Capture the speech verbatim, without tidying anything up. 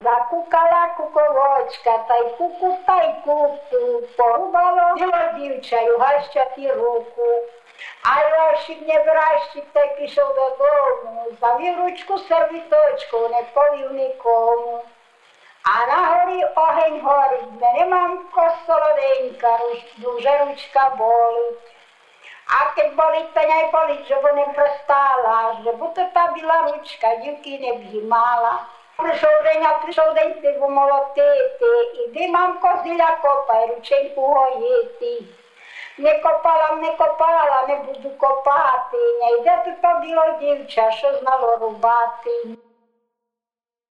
Закукала куковочка, та й куку, та й куку, порубало діло дівчаю гащати руку. А Йошик не вращик та й пішов додому, завів ручку сервіточку, не повів нікому. А на горі огень горить, мене мамко солоденька, дуже ручка болить. А keď болить, то не болить, že bo neprestala, že bo to ta byla ručka, dívky nevzímala. Přišel den a přišel den, ty bu molotety, idy mamko zila kopaj, ručenku hojity. Nekopala, nekopala, nebudu kopáty, nejde to to bylo dívča, šo znalo rubáty.